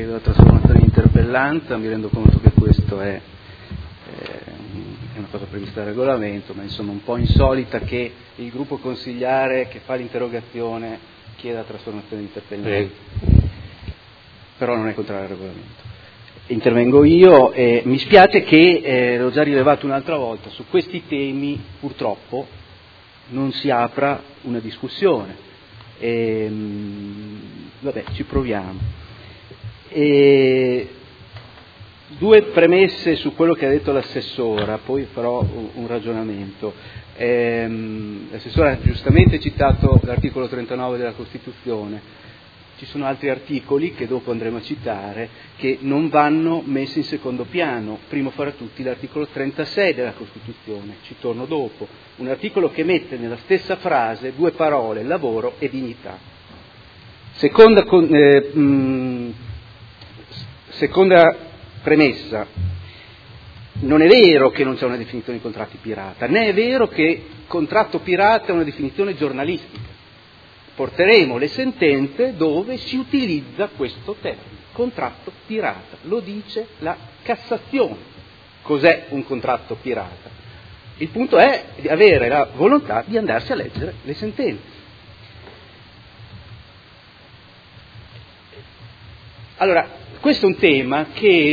chiedo la trasformazione in interpellanza, mi rendo conto che questo è una cosa prevista dal regolamento, ma insomma un po' insolita che il gruppo consigliare che fa l'interrogazione chieda la trasformazione in interpellanza. Però non è contrario al regolamento. Intervengo io e mi spiace che, l'ho già rilevato un'altra volta, su questi temi purtroppo non si apra una discussione. Vabbè, ci proviamo. Due premesse su quello che ha detto l'assessora, poi farò un ragionamento. L'assessora ha giustamente citato l'articolo 39 della Costituzione. Ci sono altri articoli che dopo andremo a citare che non vanno messi in secondo piano, primo fra tutti l'articolo 36 della Costituzione, ci torno dopo, un articolo che mette nella stessa frase due parole, lavoro e dignità. Seconda premessa, non è vero che non c'è una definizione di contratti pirata, né è vero che contratto pirata è una definizione giornalistica. Porteremo le sentenze dove si utilizza questo termine, contratto pirata, lo dice la Cassazione. Cos'è un contratto pirata? Il punto è di avere la volontà di andarsi a leggere le sentenze. Allora, questo è un tema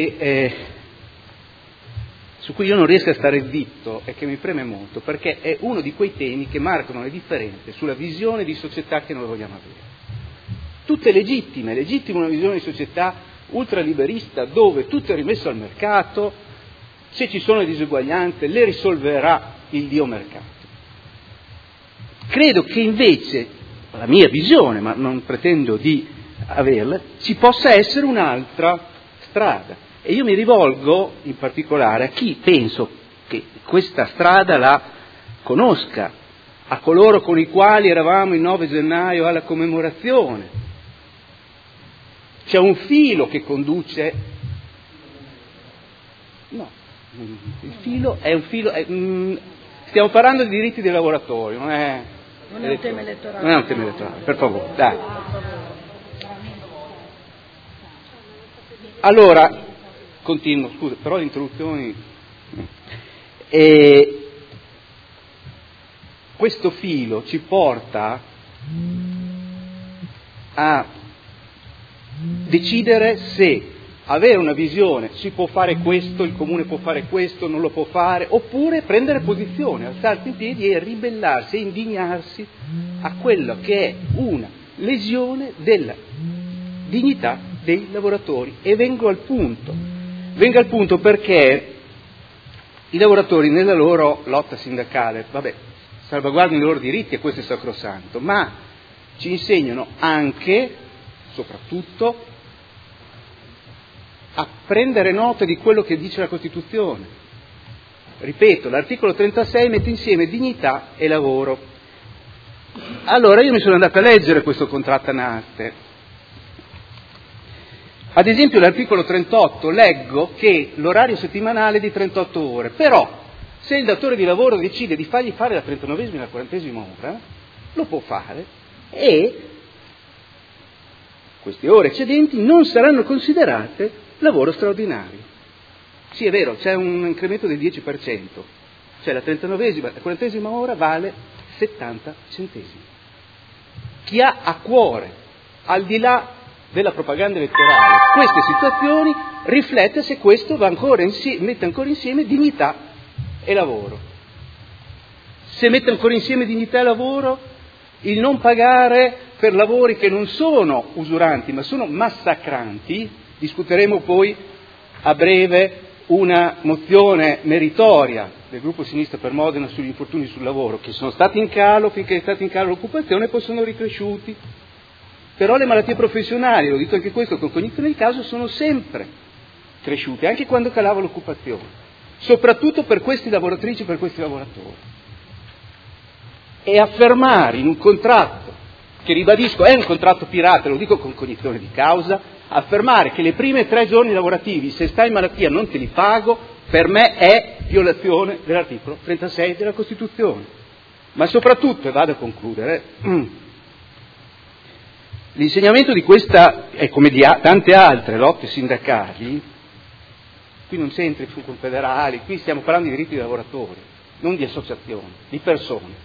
su cui io non riesco a stare zitto e che mi preme molto, perché è uno di quei temi che marcano le differenze sulla visione di società che noi vogliamo avere. Tutte legittima una visione di società ultraliberista dove tutto è rimesso al mercato, se ci sono le diseguaglianze le risolverà il dio mercato. Credo che invece, la mia visione, ma non pretendo di averla, ci possa essere un'altra strada. E io mi rivolgo in particolare a chi penso che questa strada la conosca, a coloro con i quali eravamo il 9 gennaio alla commemorazione. C'è un filo che conduce... No, il filo è un filo... stiamo parlando di diritti dei lavoratori, non è un tema elettorale. Non è un tema elettorale, per favore, dai. Allora... Continuo, scusa, però le introduzioni... questo filo ci porta a decidere se avere una visione, si può fare questo, il comune può fare questo, non lo può fare, oppure prendere posizione, alzarsi in piedi e ribellarsi e indignarsi a quello che è una lesione della dignità dei lavoratori. E vengo al punto perché i lavoratori nella loro lotta sindacale, salvaguardano i loro diritti e questo è sacrosanto, ma ci insegnano anche, soprattutto, a prendere nota di quello che dice la Costituzione. Ripeto, l'articolo 36 mette insieme dignità e lavoro. Allora io mi sono andato a leggere questo contratto a naste. Ad esempio l'articolo 38 leggo che l'orario settimanale è di 38 ore, però se il datore di lavoro decide di fargli fare la 39esima e la 40esima ora, lo può fare e queste ore eccedenti non saranno considerate lavoro straordinario. Sì, è vero, c'è un incremento del 10%, cioè la 39esima e la 40esima ora vale 70 centesimi. Chi ha a cuore, al di là della propaganda elettorale, queste situazioni, riflette se questo va mette ancora insieme dignità e lavoro. Se mette ancora insieme dignità e lavoro, il non pagare per lavori che non sono usuranti ma sono massacranti, discuteremo poi a breve una mozione meritoria del gruppo Sinistra per Modena sugli infortuni sul lavoro, che sono stati in calo finché è stata in calo l'occupazione e poi sono ricresciuti. Però le malattie professionali, l'ho detto anche questo con cognizione di causa, sono sempre cresciute, anche quando calava l'occupazione, soprattutto per questi lavoratrici e per questi lavoratori. E affermare in un contratto, che ribadisco è un contratto pirata, lo dico con cognizione di causa, affermare che le prime 3 giorni lavorativi, se stai in malattia non te li pago, per me è violazione dell'articolo 36 della Costituzione. Ma soprattutto, e vado a concludere, L'insegnamento di questa, e come di tante altre lotte sindacali, qui non c'entra i confederali, qui stiamo parlando di diritti dei lavoratori, non di associazioni, di persone.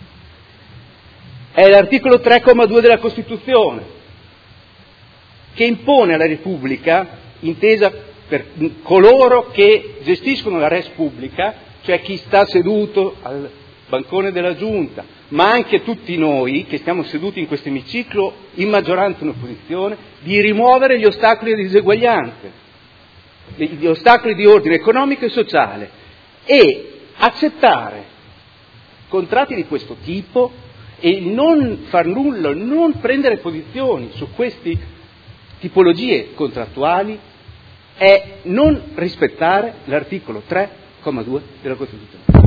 È l'articolo 3,2 della Costituzione, che impone alla Repubblica, intesa per coloro che gestiscono la res pubblica, cioè chi sta seduto al bancone della Giunta, ma anche tutti noi che stiamo seduti in questo emiciclo, in maggioranza e in opposizione, di rimuovere gli ostacoli di diseguaglianze, gli ostacoli di ordine economico e sociale, e accettare contratti di questo tipo e non far nulla, non prendere posizioni su queste tipologie contrattuali è non rispettare l'articolo 3,2 della Costituzione.